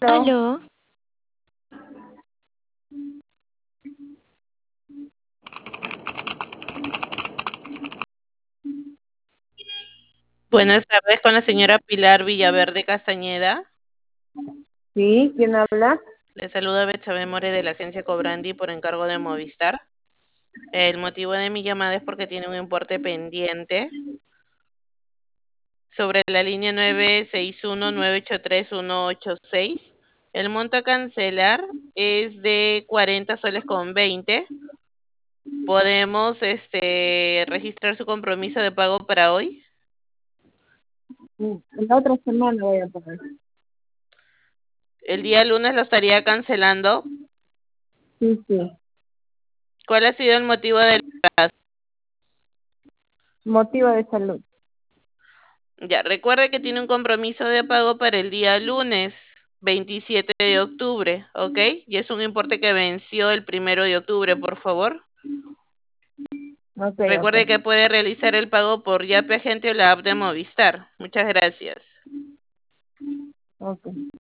Aló. Aló, Buenas tardes con la señora Pilar Villaverde Castañeda. Sí, ¿quién habla? Le saluda Betsabe More de la agencia Cobrandi por encargo de Movistar. El motivo de mi llamada es porque tiene un importe pendiente sobre la línea 961-983-186. El monto a cancelar es de 40 soles con 20. ¿Podemos registrar su compromiso de pago para hoy? La otra semana voy a pagar. El día lunes lo estaría cancelando. Sí, sí. ¿Cuál ha sido el motivo del atraso? Motivo de salud. Ya, recuerde que tiene un compromiso de pago para el día lunes 27 de octubre, ¿ok? Y es un importe que venció el 1 de octubre, por favor. Ok, Recuerde que puede realizar el pago por Yape Agente o la app de Movistar. Muchas gracias. ok.